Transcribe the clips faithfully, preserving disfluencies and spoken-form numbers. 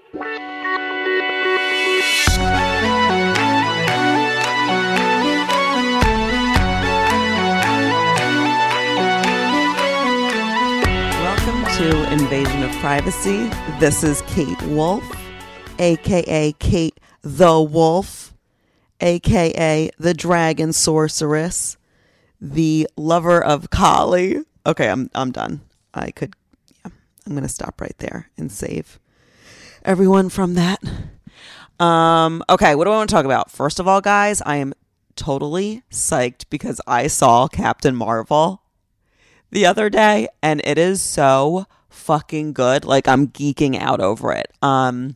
To Invasion of Privacy. This is Kate Wolf, aka Kate the Wolf, aka the Dragon Sorceress, the lover of Kali. Okay, I'm I'm done. I could, yeah, I'm gonna stop right there and save everyone from that. Um, okay, what do I want to talk about? First of all, guys, I am totally psyched because I saw Captain Marvel the other day, and it is so fucking good. Like, I'm geeking out over it. Um,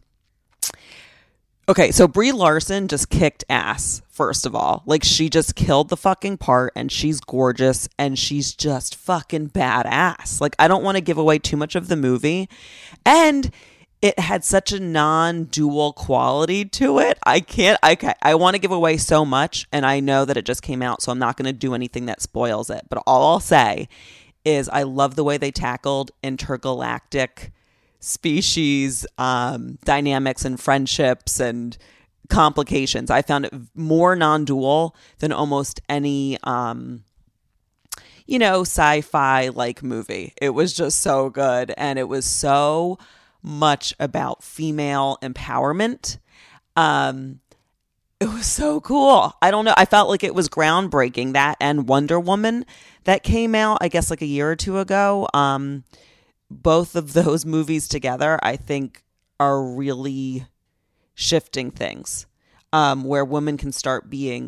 okay, so Brie Larson just kicked ass, first of all. Like, she just killed the fucking part, and she's gorgeous, and she's just fucking badass. Like, I don't want to give away too much of the movie, and it had such a non-dual quality to it. I can't, I, I want to give away so much, and I know that it just came out, so I'm not going to do anything that spoils it. But all I'll say is I love the way they tackled intergalactic species um, dynamics and friendships and complications. I found it more non-dual than almost any, um, you know, sci-fi like movie. It was just so good, and it was so much about female empowerment. Um, it was so cool. I don't know. I felt like it was groundbreaking. That and Wonder Woman that came out, I guess, like a year or two ago. Um, both of those movies together, I think, are really shifting things, um, where women can start being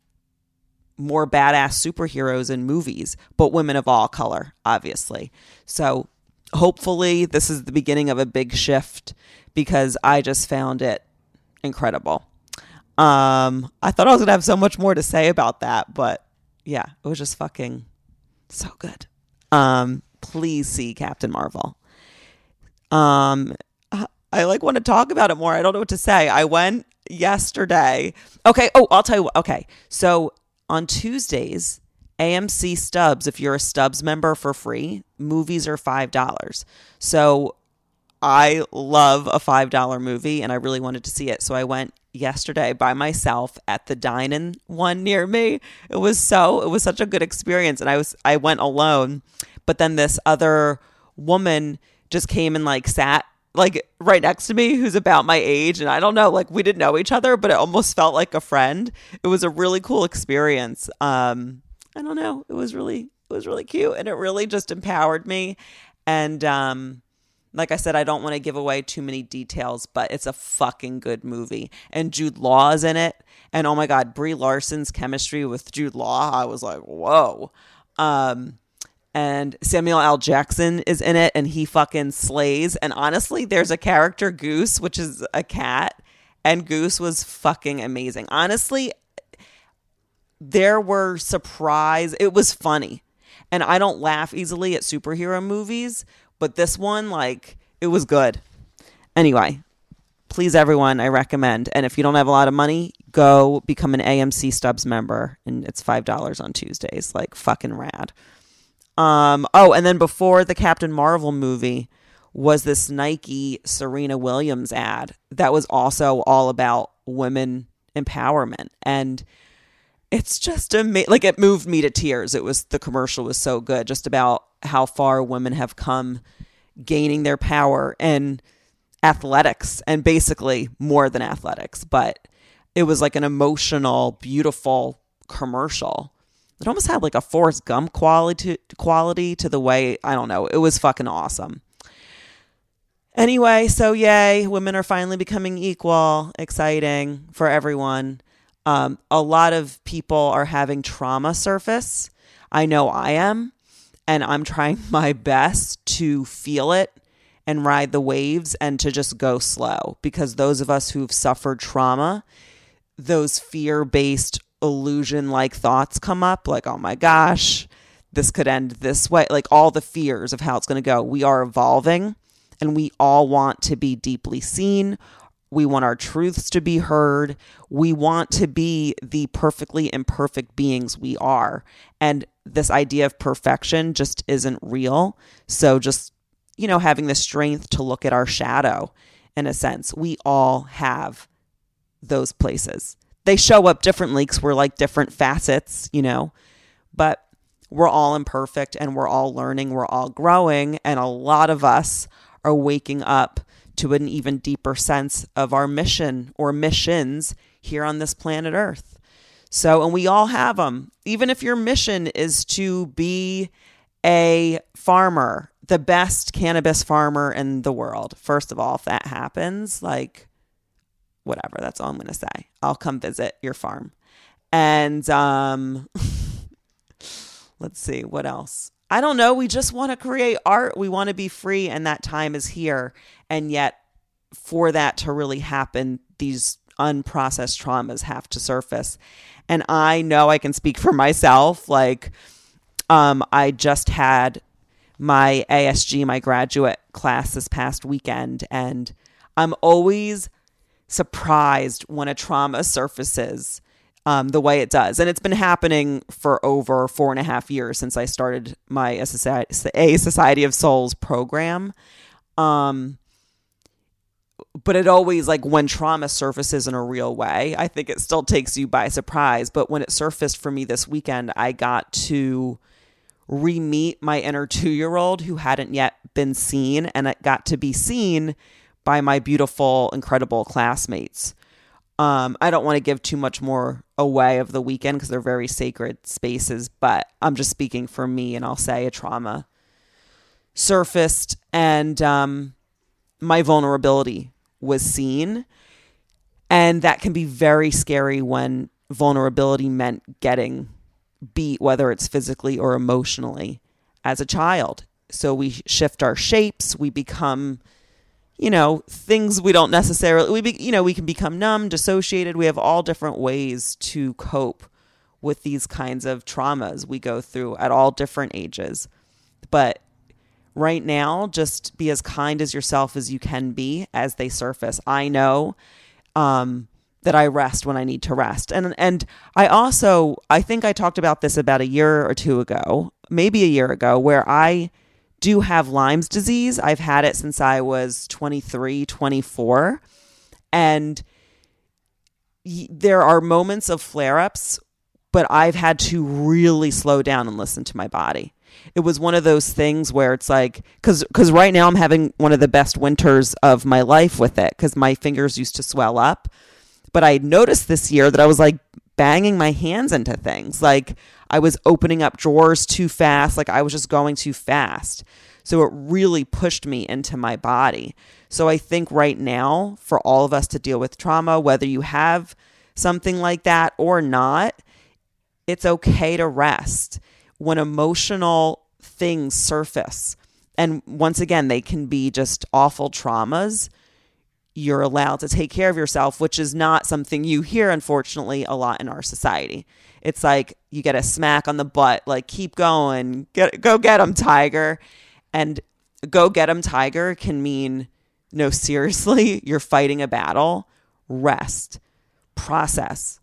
more badass superheroes in movies, but women of all color, obviously. So hopefully this is the beginning of a big shift, because I just found it incredible. Um, I thought I was going to have so much more to say about that, but yeah, it was just fucking so good. Um, please see Captain Marvel. Um, I like want to talk about it more. I don't know what to say. I went yesterday. Okay. Oh, I'll tell you what. Okay. So on Tuesdays, A M C Stubs, if you're a Stubs member for free, movies are five dollars. So I love a five dollar movie, and I really wanted to see it. So I went yesterday by myself at the dine-in one near me. It was so, it was such a good experience. And I was, I went alone, but then this other woman just came and like sat like right next to me, who's about my age. And I don't know, like we didn't know each other, but it almost felt like a friend. It was a really cool experience. Um, I don't know. It was really, it was really cute, and it really just empowered me. And, um, like I said, I don't want to give away too many details, but it's a fucking good movie. And Jude Law is in it. And oh my God, Brie Larson's chemistry with Jude Law, I was like, whoa. Um, and Samuel L. Jackson is in it, and he fucking slays. And honestly, there's a character, Goose, which is a cat. And Goose was fucking amazing. Honestly, there were surprise. It was funny. And I don't laugh easily at superhero movies, but this one, like, it was good. Anyway, please, everyone, I recommend. And if you don't have a lot of money, go become an A M C Stubs member. And it's five dollars on Tuesdays. Like, fucking rad. Um, oh, and then before the Captain Marvel movie was this Nike Serena Williams ad that was also all about women empowerment. And it's just amazing. Like, it moved me to tears. It was, the commercial was so good, just about how far women have come gaining their power in athletics, and basically more than athletics. But it was like an emotional, beautiful commercial. It almost had like a Forrest Gump quality to, quality to the way, I don't know. It was fucking awesome. Anyway, so yay, women are finally becoming equal. Exciting for everyone. Um, a lot of people are having trauma surface. I know I am. And I'm trying my best to feel it and ride the waves and to just go slow, because those of us who've suffered trauma, those fear-based illusion-like thoughts come up, like, oh my gosh, this could end this way, like all the fears of how it's going to go. We are evolving, and we all want to be deeply seen. We want our truths to be heard. We want to be the perfectly imperfect beings we are. And this idea of perfection just isn't real. So just, you know, having the strength to look at our shadow in a sense. We all have those places. They show up differently because we're like different facets, you know, but we're all imperfect and we're all learning, we're all growing. And a lot of us are waking up to an even deeper sense of our mission or missions here on this planet Earth. So, and we all have them. Even if your mission is to be a farmer, the best cannabis farmer in the world. First of all, if that happens, like, whatever, that's all I'm going to say. I'll come visit your farm. And um, let's see, what else? I don't know. We just want to create art. We want to be free, and that time is here. And yet, for that to really happen, these unprocessed traumas have to surface. And I know I can speak for myself. Like, um, I just had my A S G, my graduate class this past weekend, and I'm always surprised when a trauma surfaces um, the way it does. And it's been happening for over four and a half years since I started my A Society, a Society of Souls program. Um, but it always, like, when trauma surfaces in a real way, I think it still takes you by surprise. But when it surfaced for me this weekend, I got to re-meet my inner two-year-old who hadn't yet been seen, and it got to be seen by my beautiful, incredible classmates. Um, I don't want to give too much more away of the weekend because they're very sacred spaces, but I'm just speaking for me, and I'll say a trauma surfaced, and um, my vulnerability was seen. And that can be very scary when vulnerability meant getting beat, whether it's physically or emotionally, as a child. So we shift our shapes, we become, you know, things we don't necessarily, we be, you know, we can become numb, dissociated. We have all different ways to cope with these kinds of traumas we go through at all different ages. But right now, just be as kind as yourself as you can be as they surface. I know um, that I rest when I need to rest. And and I also, I think I talked about this about a year or two ago, maybe a year ago, where I do have Lyme's disease. I've had it since I was twenty-three, twenty-four. And y- there are moments of flare-ups, but I've had to really slow down and listen to my body. It was one of those things where it's like, because because right now I'm having one of the best winters of my life with it, because my fingers used to swell up. But I noticed this year that I was like banging my hands into things. Like I was opening up drawers too fast. Like I was just going too fast. So it really pushed me into my body. So I think right now, for all of us to deal with trauma, whether you have something like that or not, it's okay to rest. When emotional things surface, and once again, they can be just awful traumas, you're allowed to take care of yourself, which is not something you hear, unfortunately, a lot in our society. It's like you get a smack on the butt, like, keep going, get, go get 'em, tiger. And go get 'em, tiger can mean, no, seriously, you're fighting a battle. Rest, process,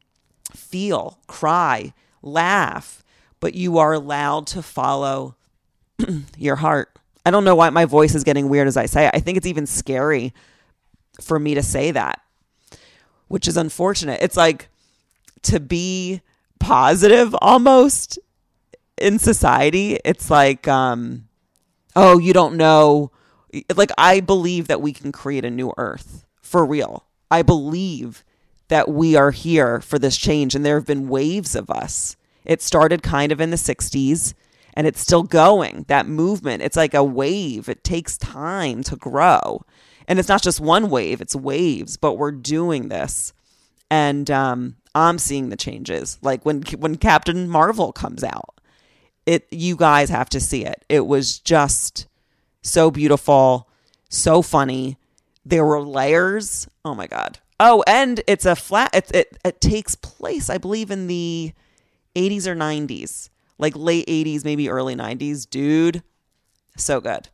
feel, cry, laugh, but you are allowed to follow your heart. I don't know why my voice is getting weird as I say it. I think it's even scary for me to say that, which is unfortunate. It's like to be positive almost in society. It's like, um, oh, you don't know. Like, I believe that we can create a new earth for real. I believe that we are here for this change, and there have been waves of us. It started kind of in the sixties, and it's still going. That movement, it's like a wave. It takes time to grow. And it's not just one wave, it's waves, but we're doing this. And um, I'm seeing the changes. Like when when Captain Marvel comes out, it you guys have to see it. It was just so beautiful, so funny. There were layers. Oh my God. Oh, and it's a flat, it, it, it takes place, I believe, in the eighties or nineties, like late eighties, maybe early nineties. Dude, so good.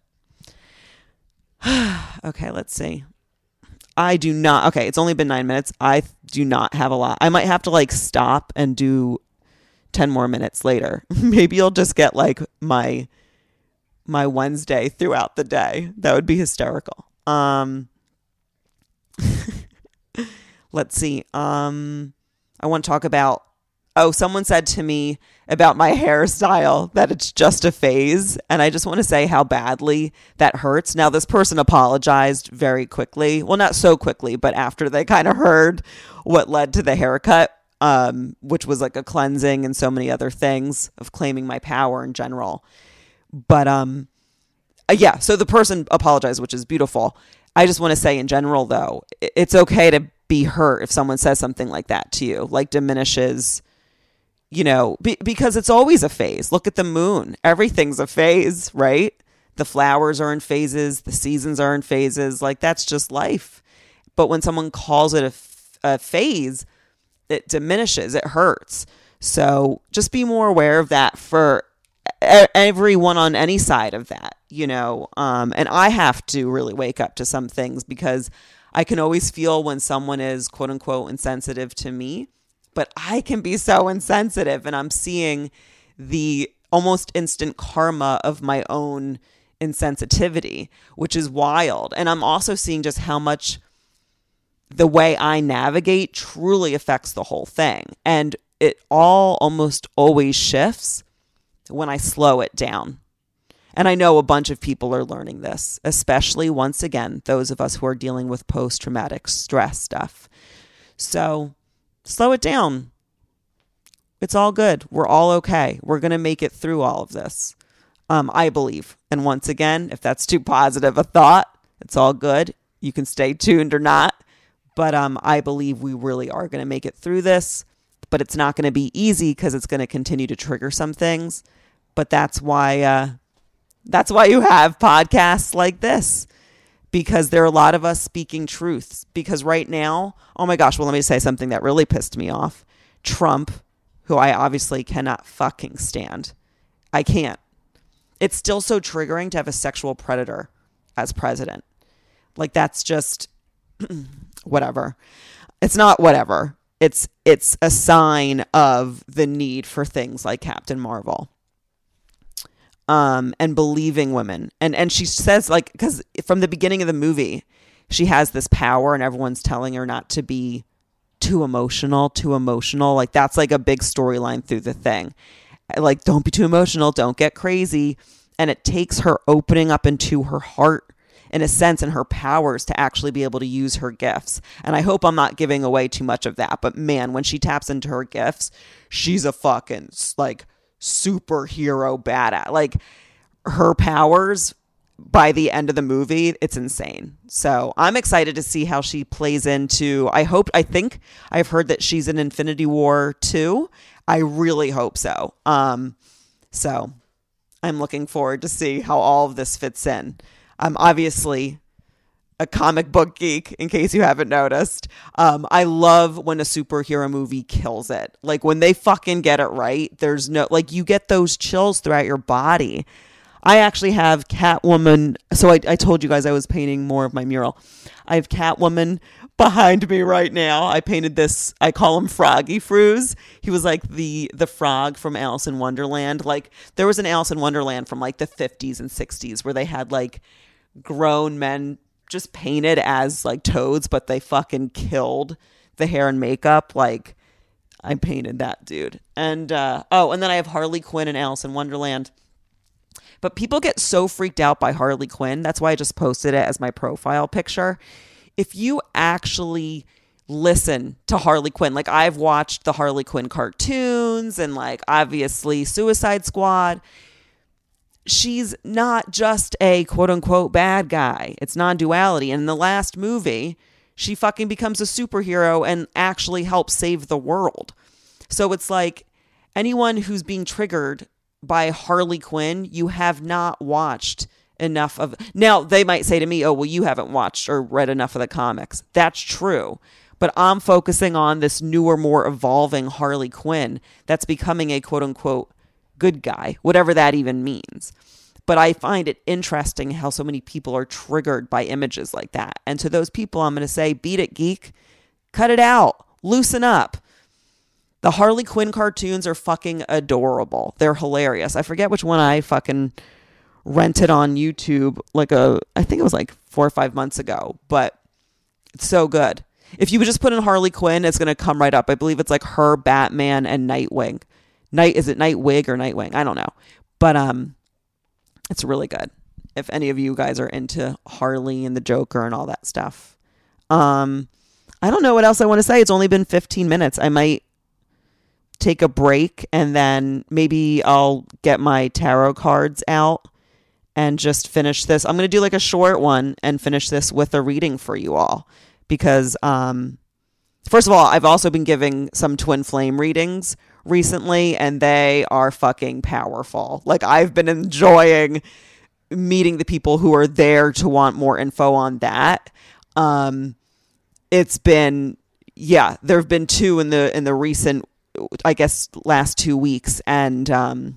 Okay, let's see. I do not. Okay, it's only been nine minutes. I do not have a lot. I might have to like stop and do ten more minutes later. Maybe you'll just get like my my Wednesday throughout the day. That would be hysterical. Um, Let's see. Um, I want to talk about, oh, someone said to me about my hairstyle that it's just a phase. And I just want to say how badly that hurts. Now, this person apologized very quickly. Well, not so quickly, but after they kind of heard what led to the haircut, um, which was like a cleansing and so many other things of claiming my power in general. But um, yeah, so the person apologized, which is beautiful. I just want to say in general, though, it's okay to be hurt if someone says something like that to you, like diminishes, you know, be, because it's always a phase. Look at the moon. Everything's a phase, right? The flowers are in phases. The seasons are in phases. Like, that's just life. But when someone calls it a, a phase, it diminishes. It hurts. So just be more aware of that for everyone on any side of that, you know. Um, and I have to really wake up to some things because I can always feel when someone is quote unquote insensitive to me, but I can be so insensitive, and I'm seeing the almost instant karma of my own insensitivity, which is wild. And I'm also seeing just how much the way I navigate truly affects the whole thing. And it all almost always shifts when I slow it down. And I know a bunch of people are learning this, especially, once again, those of us who are dealing with post-traumatic stress stuff. So slow it down. It's all good. We're all okay. We're going to make it through all of this, um, I believe. And once again, if that's too positive a thought, it's all good. You can stay tuned or not. But um, I believe we really are going to make it through this. But it's not going to be easy because it's going to continue to trigger some things. But that's why... Uh, That's why you have podcasts like this, because there are a lot of us speaking truths. Because right now, oh my gosh, well, let me say something that really pissed me off. Trump, who I obviously cannot fucking stand. I can't. It's still so triggering to have a sexual predator as president. Like, that's just whatever. It's not whatever. It's it's a sign of the need for things like Captain Marvel. Um, and believing women. And and she says, like, because from the beginning of the movie, she has this power and everyone's telling her not to be too emotional, too emotional. Like, that's like a big storyline through the thing. Like, don't be too emotional, don't get crazy. And it takes her opening up into her heart, in a sense, and her powers to actually be able to use her gifts. And I hope I'm not giving away too much of that. But man, when she taps into her gifts, she's a fucking, like, superhero badass. Like, her powers by the end of the movie, it's insane. So I'm excited to see how she plays into, I hope, I think I've heard that she's in Infinity War too. I really hope so. Um, so I'm looking forward to see how all of this fits in. I'm obviously a comic book geek, in case you haven't noticed. Um, I love when a superhero movie kills it. Like, when they fucking get it right, there's no, like, you get those chills throughout your body. I actually have Catwoman. So I, I told you guys I was painting more of my mural. I have Catwoman behind me right now. I painted this, I call him Froggy Froos. He was like the, the frog from Alice in Wonderland. Like, there was an Alice in Wonderland from like the fifties and sixties where they had like grown men just painted as like toads, but they fucking killed the hair and makeup. Like, I painted that dude. And uh oh, and then I have Harley Quinn and Alice in Wonderland. But people get so freaked out by Harley Quinn. That's why I just posted it as my profile picture. If you actually listen to Harley Quinn, like, I've watched the Harley Quinn cartoons and like obviously Suicide Squad. She's not just a quote unquote bad guy. It's non-duality. And in the last movie, she fucking becomes a superhero and actually helps save the world. So it's like, anyone who's being triggered by Harley Quinn, you have not watched enough of. Now, they might say to me, oh, well, you haven't watched or read enough of the comics. That's true. But I'm focusing on this newer, more evolving Harley Quinn that's becoming a quote unquote good guy, whatever that even means. But I find it interesting how so many people are triggered by images like that. And to those people, I'm going to say, beat it, geek. Cut it out. Loosen up. The Harley Quinn cartoons are fucking adorable. They're hilarious. I forget which one I fucking rented on YouTube, like a, I think it was like four or five months ago, but it's so good. If you would just put in Harley Quinn, it's going to come right up. I believe it's like her, Batman, and Nightwing. Night is it Nightwig or Nightwing? I don't know. But um, it's really good. If any of you guys are into Harley and the Joker and all that stuff. Um, I don't know what else I want to say. It's only been fifteen minutes. I might take a break and then maybe I'll get my tarot cards out and just finish this. I'm going to do like a short one and finish this with a reading for you all. Because, um, first of all, I've also been giving some twin flame readings recently, and they are fucking powerful. Like, I've been enjoying meeting the people who are there to want more info on that. Um, it's been, yeah, there have been two in the in the recent, I guess, last two weeks, and um,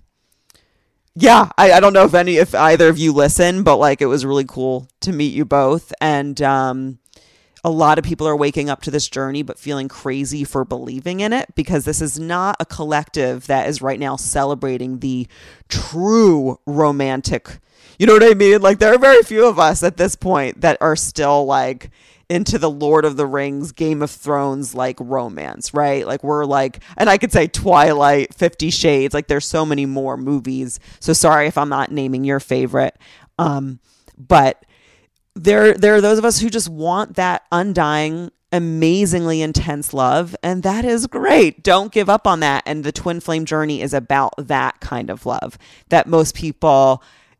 yeah, I, I don't know if any if either of you listen, but like, it was really cool to meet you both, and um. A lot of people are waking up to this journey, but feeling crazy for believing in it, because this is not a collective that is right now celebrating the true romantic. You know what I mean? Like, there are very few of us at this point that are still like into the Lord of the Rings, Game of Thrones, like romance, right? Like, we're like, and I could say Twilight, Fifty Shades, like there's so many more movies. So sorry if I'm not naming your favorite. Um, but There, there are those of us who just want that undying, amazingly intense love, and that is great. Don't give up on that. And the twin flame journey is about that kind of love that most people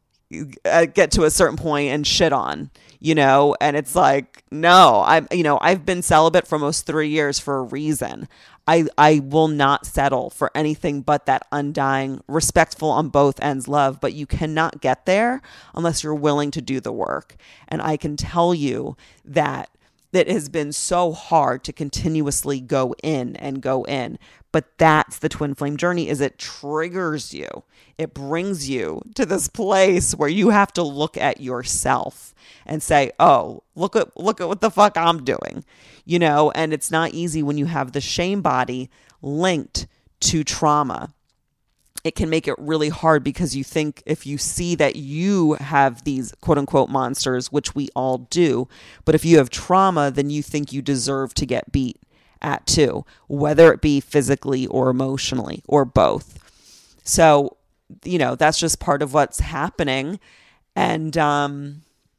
uh, get to a certain point and shit on, you know. And it's like, no, I'm, you know, I've been celibate for almost three years for a reason. I, I will not settle for anything but that undying, respectful on both ends love, but you cannot get there unless you're willing to do the work. And I can tell you that it has been so hard to continuously go in and go in, but that's the twin flame journey, is it triggers you. It brings you to this place where you have to look at yourself and say, oh, look at, look at what the fuck I'm doing. You know, and it's not easy when you have the shame body linked to trauma. It can make it really hard because you think if you see that you have these quote unquote monsters, which we all do, but if you have trauma, then you think you deserve to get beat at too, whether it be physically or emotionally or both. So, you know, that's just part of what's happening. And um,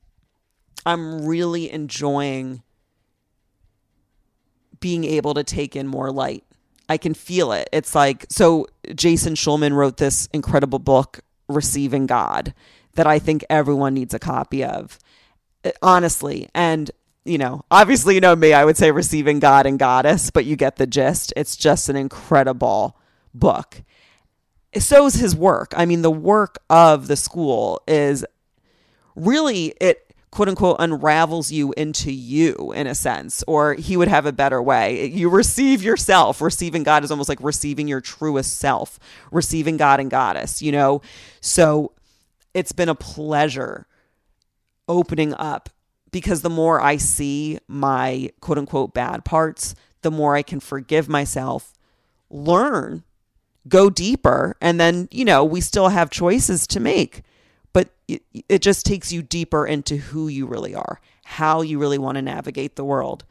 I'm really enjoying being able to take in more light. I can feel it. It's like, so Jason Schulman wrote this incredible book, Receiving God, that I think everyone needs a copy of, honestly. And, you know, obviously, you know me, I would say Receiving God and Goddess, but you get the gist. It's just an incredible book. So is his work. I mean, the work of the school is really, it quote unquote unravels you into you in a sense, or he would have a better way. You receive yourself. Receiving God is almost like receiving your truest self, receiving God and Goddess, you know? So it's been a pleasure opening up, because the more I see my quote unquote bad parts, the more I can forgive myself, learn, go deeper. And then, you know, we still have choices to make. But it, it just takes you deeper into who you really are, how you really want to navigate the world.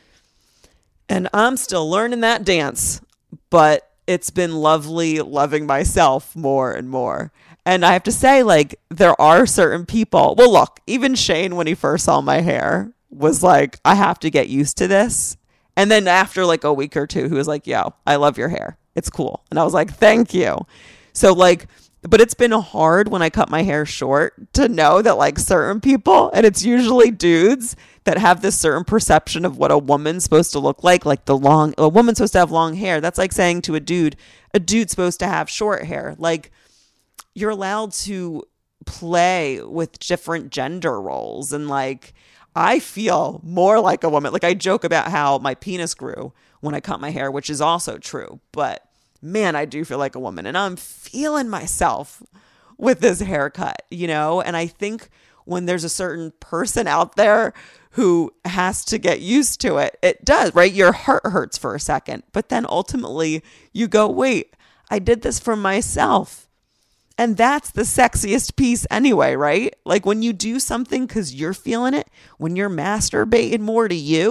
And I'm still learning that dance, but it's been lovely loving myself more and more. And I have to say, like, there are certain people. Well, look, even Shane, when he first saw my hair, was like, I have to get used to this. And then after like a week or two, he was like, yo, I love your hair. It's cool. And I was like, thank you. So like, but it's been hard when I cut my hair short to know that like certain people, and it's usually dudes that have this certain perception of what a woman's supposed to look like, like the long, a woman's supposed to have long hair. That's like saying to a dude, a dude's supposed to have short hair. Like, you're allowed to play with different gender roles. And like, I feel more like a woman. Like, I joke about how my penis grew when I cut my hair, which is also true, but man, I do feel like a woman, and I'm feeling myself with this haircut, you know? And I think when there's a certain person out there who has to get used to it, it does, right? Your heart hurts for a second, but then ultimately you go, wait, I did this for myself. And that's the sexiest piece anyway, right? Like, when you do something because you're feeling it, when you're masturbating more to you,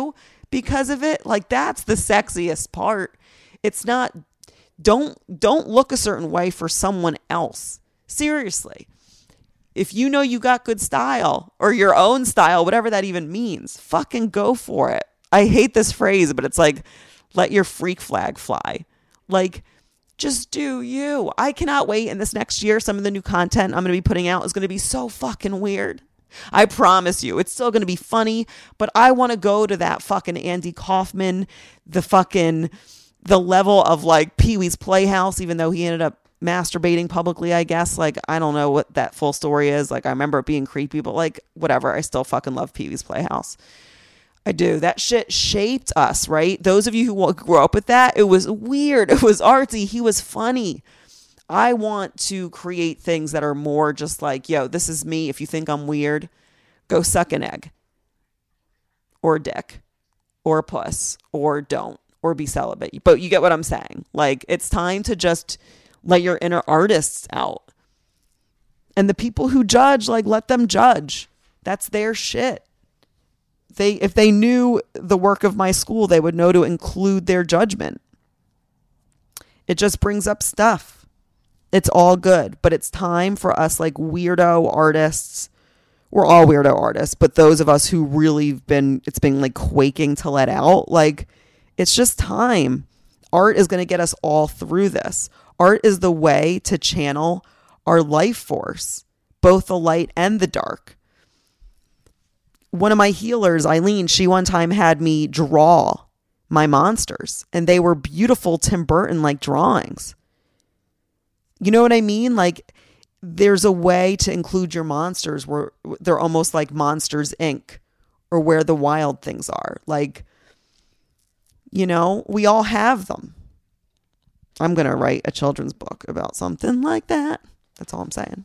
because of it. Like, that's the sexiest part. It's not, don't, don't look a certain way for someone else. Seriously. If you know you got good style or your own style, whatever that even means, fucking go for it. I hate this phrase, but it's like, let your freak flag fly. Like, just do you. I cannot wait. And this next year, some of the new content I'm going to be putting out is going to be so fucking weird. I promise you, it's still going to be funny, but I want to go to that fucking Andy Kaufman, the fucking, the level of like Pee-wee's Playhouse, even though he ended up masturbating publicly, I guess. Like, I don't know what that full story is. Like, I remember it being creepy, but like, whatever. I still fucking love Pee-wee's Playhouse. I do. That shit shaped us, right? Those of you who grew up with that, it was weird. It was artsy. He was funny. I want to create things that are more just like, yo, this is me. If you think I'm weird, go suck an egg or a dick or a puss or don't or be celibate. But you get what I'm saying. Like, it's time to just let your inner artists out. And the people who judge, like, let them judge. That's their shit. They, if they knew the work of my school, they would know to include their judgment. It just brings up stuff. It's all good, but it's time for us, like, weirdo artists. We're all weirdo artists, but those of us who really have been, it's been like quaking to let out, like, it's just time. Art is going to get us all through this. Art is the way to channel our life force, both the light and the dark. One of my healers, Eileen, she one time had me draw my monsters, and they were beautiful Tim Burton-like drawings. You know what I mean? Like, there's a way to include your monsters where they're almost like Monsters, Incorporated or Where the Wild Things Are. Like, you know, we all have them. I'm going to write a children's book about something like that. That's all I'm saying.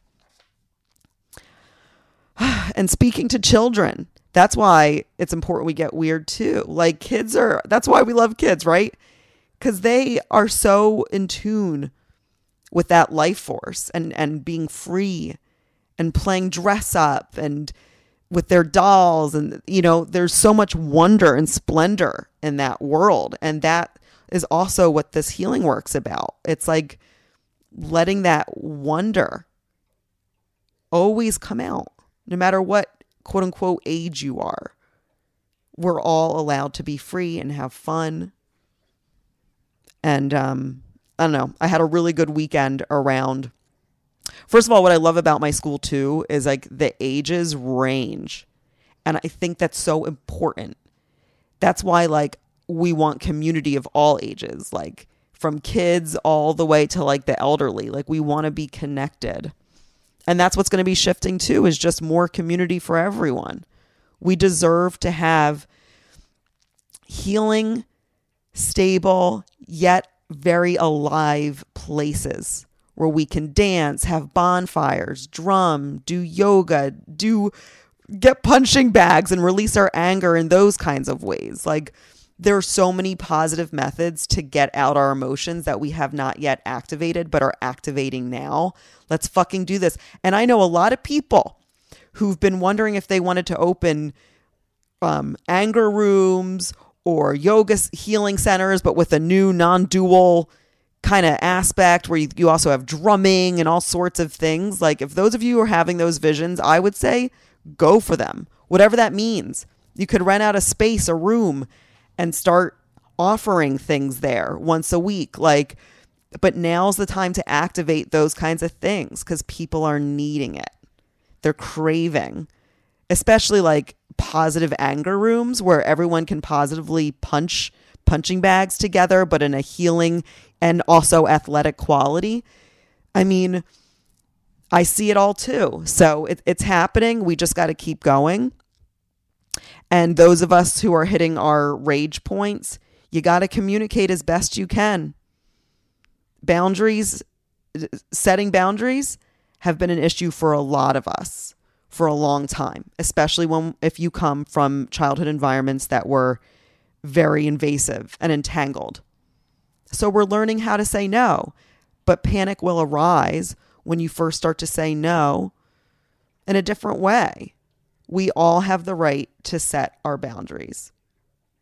And speaking to children, that's why it's important we get weird too. Like, kids are, that's why we love kids, right? Because they are so in tune with that life force and, and being free and playing dress up and with their dolls. And, you know, there's so much wonder and splendor in that world. And that is also what this healing work's about. It's like letting that wonder always come out. No matter what, quote unquote, age you are, we're all allowed to be free and have fun. And um, I don't know. I had a really good weekend around. First of all, what I love about my school too is like the ages range. And I think that's so important. That's why like we want community of all ages, like from kids all the way to like the elderly. Like, we want to be connected. And that's what's going to be shifting too, is just more community for everyone. We deserve to have healing, stable, yet very alive places where we can dance, have bonfires, drum, do yoga, do get punching bags and release our anger in those kinds of ways. Like, there are so many positive methods to get out our emotions that we have not yet activated, but are activating now. Let's fucking do this. And I know a lot of people who've been wondering if they wanted to open um, anger rooms or yoga healing centers, but with a new non-dual kind of aspect where you, you also have drumming and all sorts of things. Like, if those of you are having those visions, I would say go for them. Whatever that means. You could rent out a space, a room, and start offering things there once a week. Like, but now's the time to activate those kinds of things because people are needing it. They're craving, especially like positive anger rooms where everyone can positively punch punching bags together, but in a healing and also athletic quality. I mean, I see it all too. So it, it's happening. We just got to keep going. And those of us who are hitting our rage points, you got to communicate as best you can. Boundaries, setting boundaries have been an issue for a lot of us for a long time, especially when if you come from childhood environments that were very invasive and entangled. So we're learning how to say no, but panic will arise when you first start to say no in a different way. We all have the right to set our boundaries.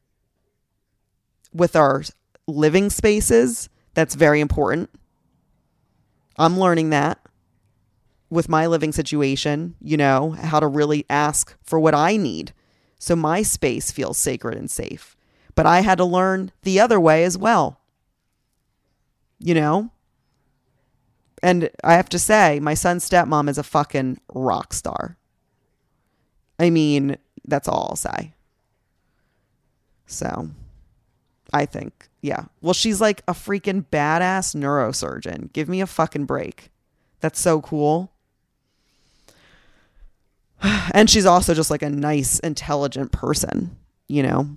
with our living spaces, that's very important. I'm learning that with my living situation, you know, how to really ask for what I need so my space feels sacred and safe. But I had to learn the other way as well, you know? And I have to say, my son's stepmom is a fucking rock star. I mean, that's all I'll say. So, I think, yeah. Well, she's like a freaking badass neurosurgeon. Give me a fucking break. That's so cool. And she's also just like a nice, intelligent person, you know?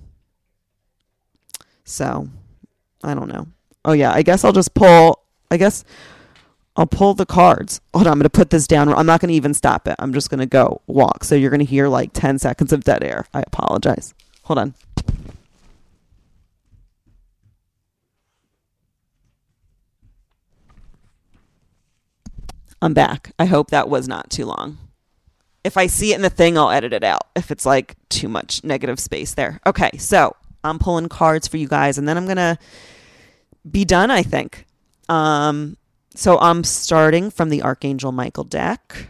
So, I don't know. Oh, yeah. I guess I'll just pull, I guess I'll pull the cards. Hold on. I'm going to put this down. I'm not going to even stop it. I'm just going to go walk. So you're going to hear like ten seconds of dead air. I apologize. Hold on. I'm back. I hope that was not too long. If I see it in the thing, I'll edit it out if it's like too much negative space there. Okay, so I'm pulling cards for you guys, and then I'm going to be done, I think. Um, so I'm starting from the Archangel Michael deck.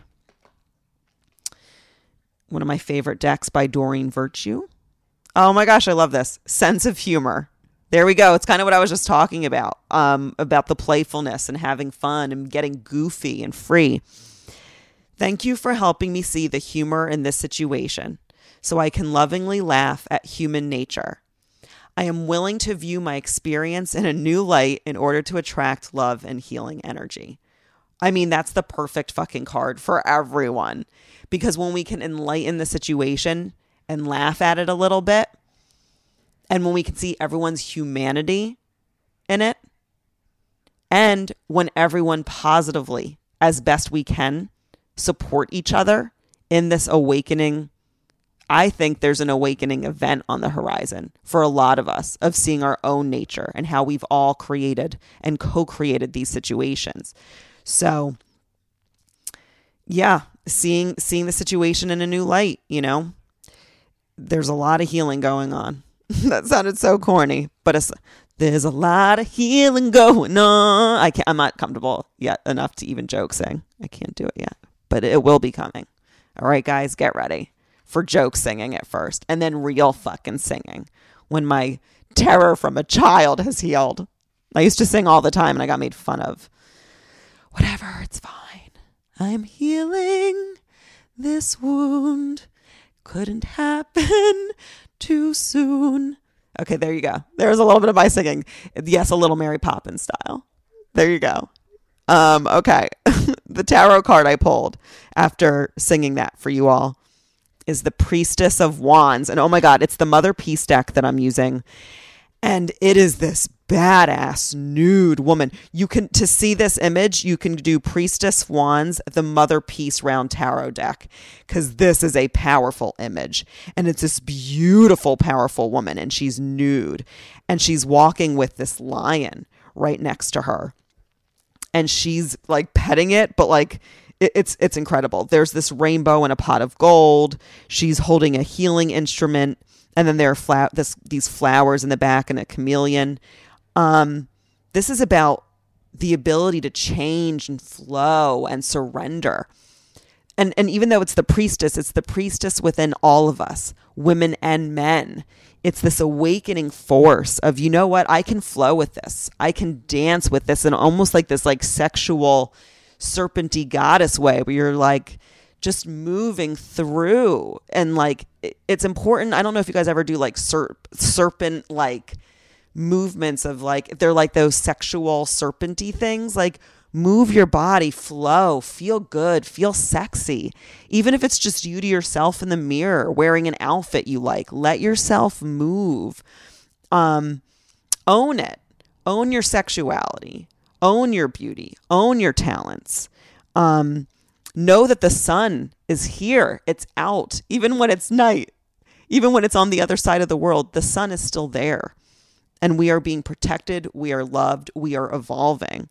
One of my favorite decks by Doreen Virtue. Oh my gosh, I love this. Sense of humor. There we go. It's kind of what I was just talking about, um, about the playfulness and having fun and getting goofy and free. Thank you for helping me see the humor in this situation so I can lovingly laugh at human nature. I am willing to view my experience in a new light in order to attract love and healing energy. I mean, that's the perfect fucking card for everyone, because when we can enlighten the situation and laugh at it a little bit, and when we can see everyone's humanity in it, and when everyone positively, as best we can, support each other in this awakening, I think there's an awakening event on the horizon for a lot of us of seeing our own nature and how we've all created and co-created these situations. So, yeah, seeing seeing the situation in a new light, you know, there's a lot of healing going on. That sounded so corny, but it's, there's a lot of healing going on. I can't, I'm not comfortable yet enough to even joke sing. I can't do it yet, but it will be coming. All right, guys, get ready for joke singing at first, and then real fucking singing when my terror from a child has healed. I used to sing all the time, and I got made fun of. Whatever, it's fine. I'm healing this wound. Couldn't happen too soon. Okay, there you go. There's a little bit of my singing. Yes, a little Mary Poppins style. There you go. Um, okay. The tarot card I pulled after singing that for you all is the Priestess of Wands. And oh my God, it's the Mother Peace deck that I'm using. And it is this badass nude woman. You can, to see this image, you can do Priestess Wands, the Mother Peace round tarot deck, because this is a powerful image. And it's this beautiful, powerful woman, and she's nude. And she's walking with this lion right next to her. And she's like petting it, but like it, it's it's incredible. There's this rainbow and a pot of gold. She's holding a healing instrument. And then there are fla- this, these flowers in the back and a chameleon. Um, this is about the ability to change and flow and surrender. And and even though it's the priestess, it's the priestess within all of us, women and men. It's this awakening force of, you know what, I can flow with this. I can dance with this in almost like this like sexual serpenty goddess way where you're like just moving through. And like, it's important. I don't know if you guys ever do like serp- serpent like movements of like, they're like those sexual serpenty things. Like, move your body, flow, feel good, feel sexy. Even if it's just you to yourself in the mirror wearing an outfit you like, let yourself move. Um, own it. Own your sexuality. Own your beauty. Own your talents. Um, know that the sun is here. It's out. Even when it's night, even when it's on the other side of the world, the sun is still there. And we are being protected. We are loved. We are evolving.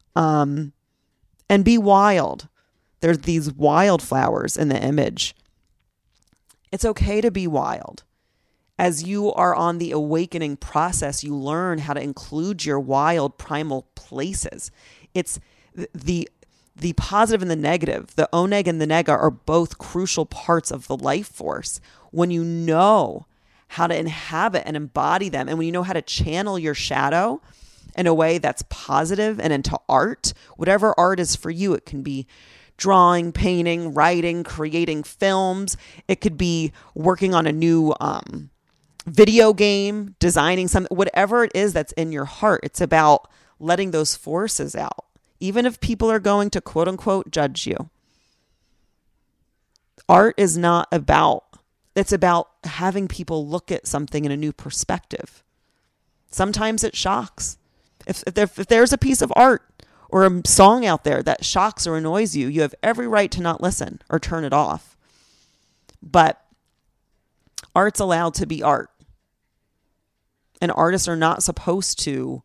Um, and be wild. There's these wildflowers in the image. It's okay to be wild. As you are on the awakening process, you learn how to include your wild primal places. It's the the positive and the negative. The oneg and the nega are both crucial parts of the life force. When you know how to inhabit and embody them, and when you know how to channel your shadow in a way that's positive and into art, whatever art is for you, it can be drawing, painting, writing, creating films. It could be working on a new um, video game, designing something, whatever it is that's in your heart. It's about letting those forces out, even if people are going to quote unquote judge you. Art is not about, it's about having people look at something in a new perspective. Sometimes it shocks. If, if, there, if there's a piece of art or a song out there that shocks or annoys you, you have every right to not listen or turn it off. But art's allowed to be art. And artists are not supposed to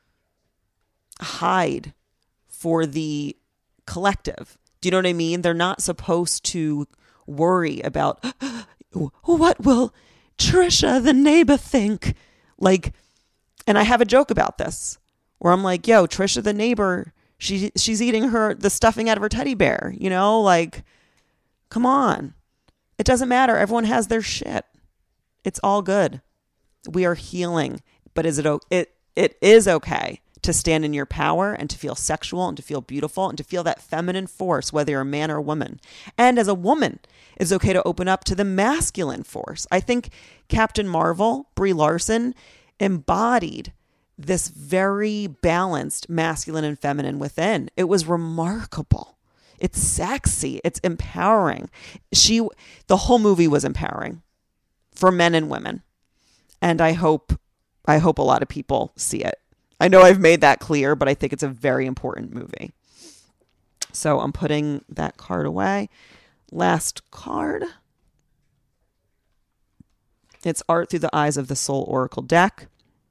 hide for the collective. Do you know what I mean? They're not supposed to worry about, what will Trisha, the neighbor, think? Like, and I have a joke about this where I'm like, yo, Trisha, the neighbor, she she's eating her the stuffing out of her teddy bear, you know, like, come on. It doesn't matter. Everyone has their shit. It's all good. We are healing, but is it it it is okay to stand in your power and to feel sexual and to feel beautiful and to feel that feminine force, whether you're a man or a woman. And as a woman, it's okay to open up to the masculine force. I think Captain Marvel, Brie Larson, embodied this very balanced masculine and feminine within. It was remarkable. It's sexy. It's empowering. She, the whole movie was empowering for men and women. And I hope, I hope a lot of people see it. I know I've made that clear, but I think it's a very important movie. So I'm putting that card away. Last card. It's Art Through the Eyes of the Soul Oracle deck.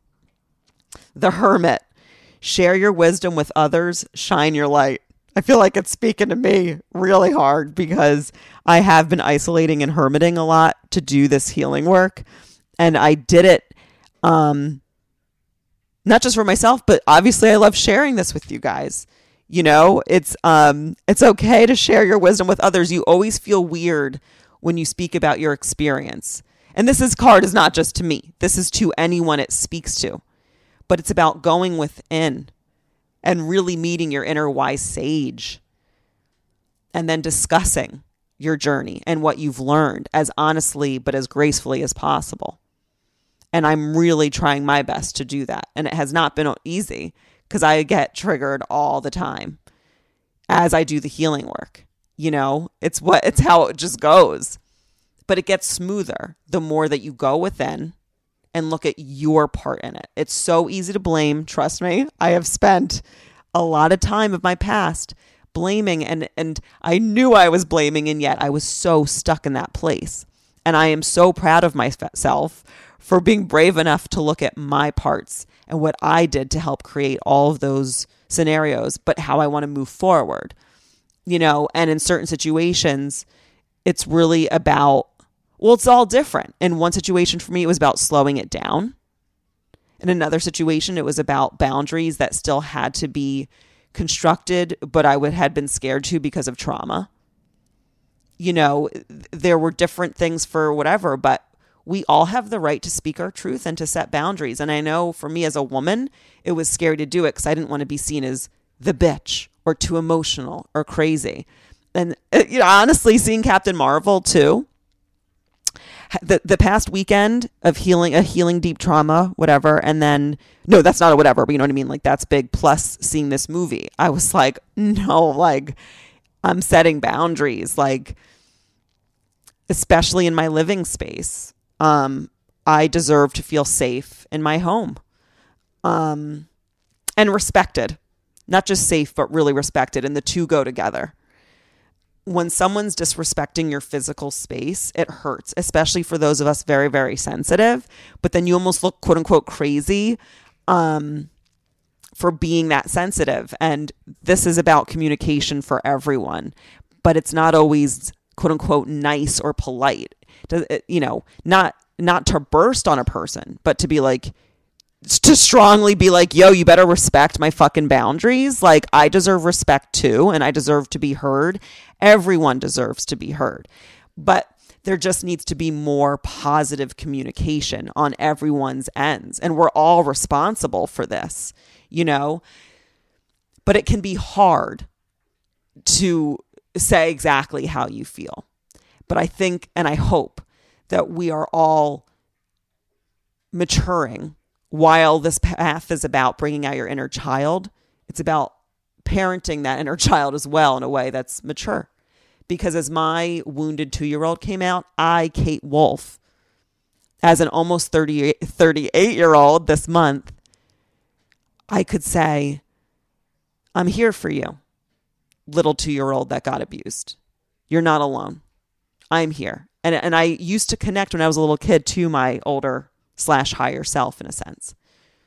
The Hermit. Share your wisdom with others. Shine your light. I feel like it's speaking to me really hard because I have been isolating and hermiting a lot to do this healing work. And I did it um, not just for myself, but obviously I love sharing this with you guys. You know, it's um, it's okay to share your wisdom with others. You always feel weird when you speak about your experience. And this is card is not just to me. This is to anyone it speaks to. But it's about going within and really meeting your inner wise sage and then discussing your journey and what you've learned as honestly but as gracefully as possible. And I'm really trying my best to do that. And it has not been easy because I get triggered all the time as I do the healing work. You know, it's what it's how it just goes. But it gets smoother the more that you go within and look at your part in it. It's so easy to blame. Trust me. I have spent a lot of time of my past blaming and, and I knew I was blaming and yet I was so stuck in that place. And I am so proud of myself for being brave enough to look at my parts and what I did to help create all of those scenarios, but how I want to move forward, you know, and in certain situations, it's really about, well, it's all different. In one situation for me, it was about slowing it down. In another situation, it was about boundaries that still had to be constructed, but I would had been scared to because of trauma. You know, there were different things for whatever, but we all have the right to speak our truth and to set boundaries. And I know for me as a woman, it was scary to do it because I didn't want to be seen as the bitch or too emotional or crazy. And, you know, honestly, seeing Captain Marvel too, the the past weekend of healing, a healing deep trauma, whatever. And then, no, that's not a whatever, but you know what I mean? Like that's big. Plus seeing this movie, I was like, no, like I'm setting boundaries, like, especially in my living space. Um, I deserve to feel safe in my home, um, and respected, not just safe, but really respected. And the two go together. When someone's disrespecting your physical space, it hurts, especially for those of us very, very sensitive. But then you almost look, quote unquote, crazy um, for being that sensitive. And this is about communication for everyone, but it's not always, quote unquote, nice or polite. Does it, you know, not not to burst on a person, but to be like, to strongly be like, yo, you better respect my fucking boundaries. Like, I deserve respect too, and I deserve to be heard. Everyone deserves to be heard. But there just needs to be more positive communication on everyone's ends. And we're all responsible for this, you know? But it can be hard to say exactly how you feel. But I think, and I hope, that we are all maturing. While this path is about bringing out your inner child, it's about parenting that inner child as well in a way that's mature. Because as my wounded two-year-old came out, I, Kate Wolf, as an almost thirty, thirty-eight-year-old this month, I could say, I'm here for you, little two-year-old that got abused. You're not alone. I'm here. And, and I used to connect when I was a little kid to my older slash higher self in a sense,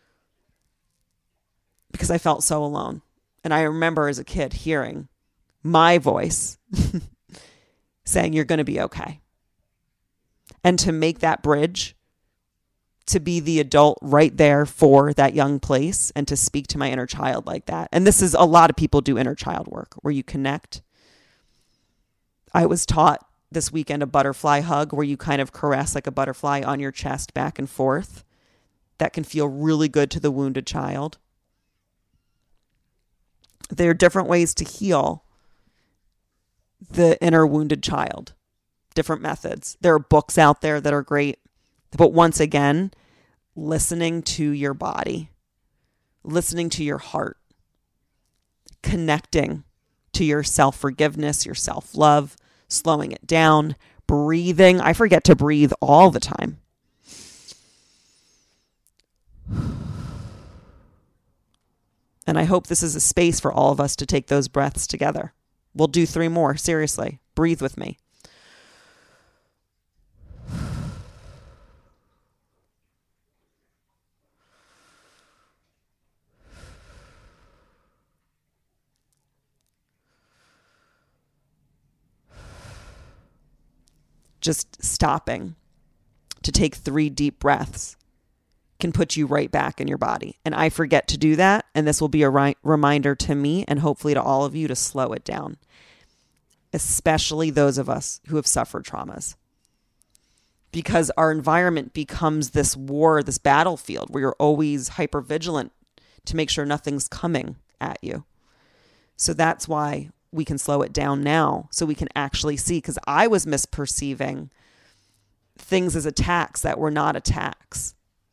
because I felt so alone. And I remember as a kid hearing my voice saying, you're going to be okay. And to make that bridge, to be the adult right there for that young place and to speak to my inner child like that. And this is, a lot of people do inner child work where you connect. I was taught this weekend a butterfly hug where you kind of caress like a butterfly on your chest back and forth. That can feel really good to the wounded child. There are different ways to heal the inner wounded child. Different methods. There are books out there that are great. But once again, listening to your body, listening to your heart, connecting to your self-forgiveness, your self-love, slowing it down, breathing. I forget to breathe all the time. And I hope this is a space for all of us to take those breaths together. We'll do three more. Seriously, breathe with me. Just stopping to take three deep breaths can put you right back in your body. And I forget to do that. And this will be a ri- reminder to me and hopefully to all of you to slow it down, especially those of us who have suffered traumas. Because our environment becomes this war, this battlefield where you're always hypervigilant to make sure nothing's coming at you. So that's why we can slow it down now so we can actually see, because I was misperceiving things as attacks that were not attacks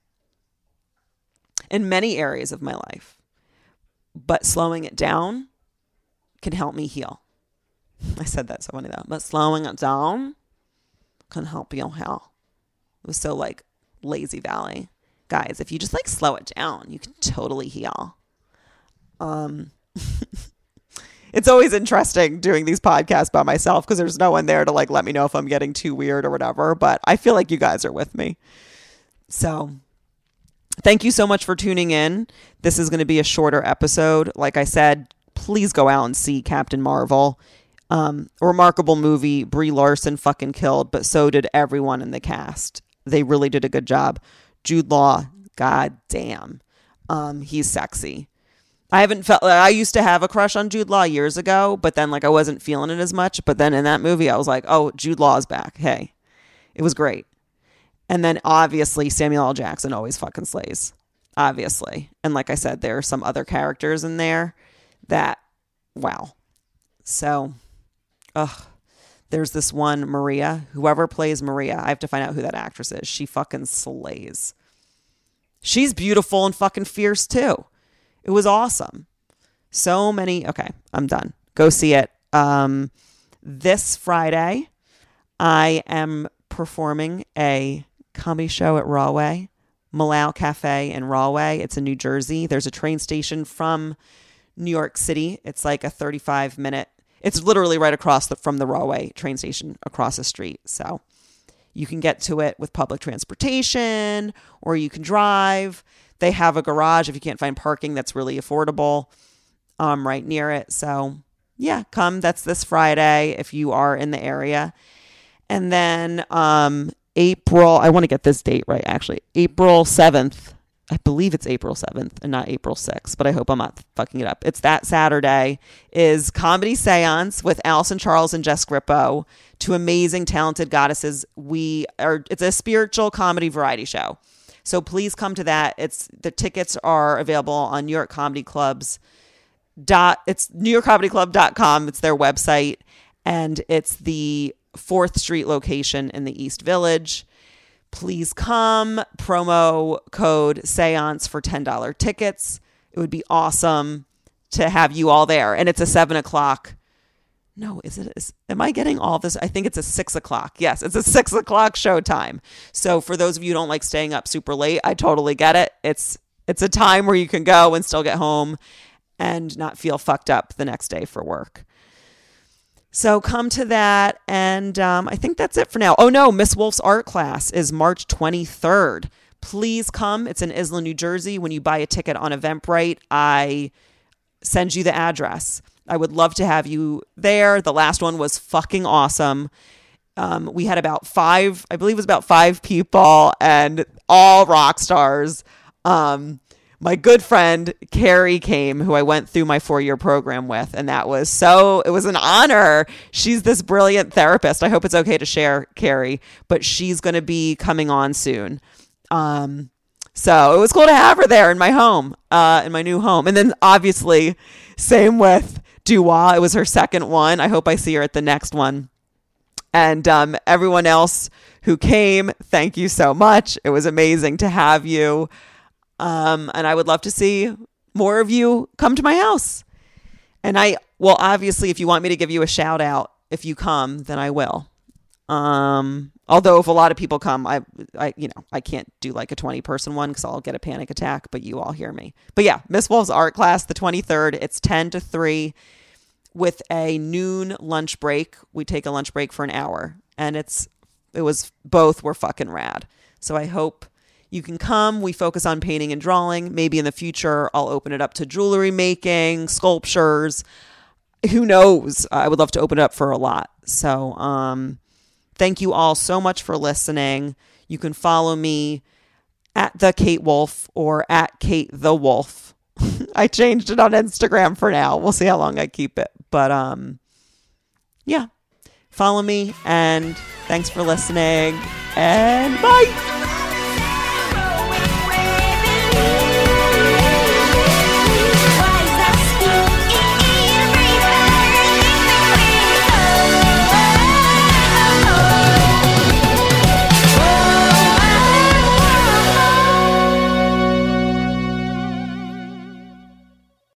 in many areas of my life. But slowing it down can help me heal. I said that so funny though. But slowing it down can help you heal. It was so like Lazy Valley. Guys, if you just like slow it down, you can totally heal. Um... It's always interesting doing these podcasts by myself because there's no one there to like let me know if I'm getting too weird or whatever. But I feel like you guys are with me. So thank you so much for tuning in. This is going to be a shorter episode. Like I said, please go out and see Captain Marvel. Um, a remarkable movie. Brie Larson fucking killed, but so did everyone in the cast. They really did a good job. Jude Law, god damn. Um, he's sexy. I haven't felt, I used to have a crush on Jude Law years ago, but then like I wasn't feeling it as much. But then in that movie, I was like, oh, Jude Law's back. Hey, it was great. And then obviously Samuel L. Jackson always fucking slays, obviously. And like I said, there are some other characters in there that, wow. So, ugh, there's this one Maria, whoever plays Maria. I have to find out who that actress is. She fucking slays. She's beautiful and fucking fierce too. It was awesome. So many. Okay, I'm done. Go see it. Um, this Friday, I am performing a comedy show at Rahway, Malau Cafe in Rahway. It's in New Jersey. There's a train station from New York City. It's like a thirty-five minute. It's literally right across the, from the Rahway train station across the street. So you can get to it with public transportation or you can drive. They have a garage if you can't find parking that's really affordable um, right near it. So yeah, come. That's this Friday if you are in the area. And then um, April, I want to get this date right, actually. April seventh. I believe it's April seventh and not April sixth, but I hope I'm not fucking it up. It's that Saturday is Comedy Seance with Allison Charles and Jess Grippo, two amazing, talented goddesses. We are, it's a spiritual comedy variety show. So please come to that. It's the tickets are available on New York Comedy Club's dot, it's new york comedy club dot com. It's their website, and it's the fourth Street location in the East Village. Please come. Promo code Seance for ten dollars tickets. It would be awesome to have you all there. And it's a seven o'clock. No, is it? Is, am I getting all this? I think it's a six o'clock. Yes, it's a six o'clock showtime. So for those of you who don't like staying up super late, I totally get it. It's it's a time where you can go and still get home and not feel fucked up the next day for work. So come to that, and um, I think that's it for now. Oh, no, Miss Wolf's art class is March twenty-third. Please come. It's in Isla, New Jersey. When you buy a ticket on Eventbrite, I send you the address. I would love to have you there. The last one was fucking awesome. Um, we had about five, I believe it was about five people, and all rock stars. Um My good friend, Carrie, came, who I went through my four-year program with, and that was so, it was an honor. She's this brilliant therapist. I hope it's okay to share, Carrie, but she's going to be coming on soon. Um, so it was cool to have her there in my home, uh, in my new home. And then obviously, same with Dua. It was her second one. I hope I see her at the next one. And um, everyone else who came, thank you so much. It was amazing to have you. Um, and I would love to see more of you come to my house. And I, well, obviously, if you want me to give you a shout out, if you come, then I will. Um, although if a lot of people come, I, I, you know, I can't do like a twenty person one because I'll get a panic attack, but you all hear me. But yeah, Miss Wolf's art class, the twenty-third, it's ten to three with a noon lunch break. We take a lunch break for an hour, and it's, it was, both were fucking rad. So I hope you can come. We focus on painting and drawing. Maybe in the future, I'll open it up to jewelry making, sculptures. Who knows? I would love to open it up for a lot. So um, thank you all so much for listening. You can follow me at the Kate Wolf or at Kate the Wolf. I changed it on Instagram for now. We'll see how long I keep it. But um, yeah, follow me, and thanks for listening, and bye.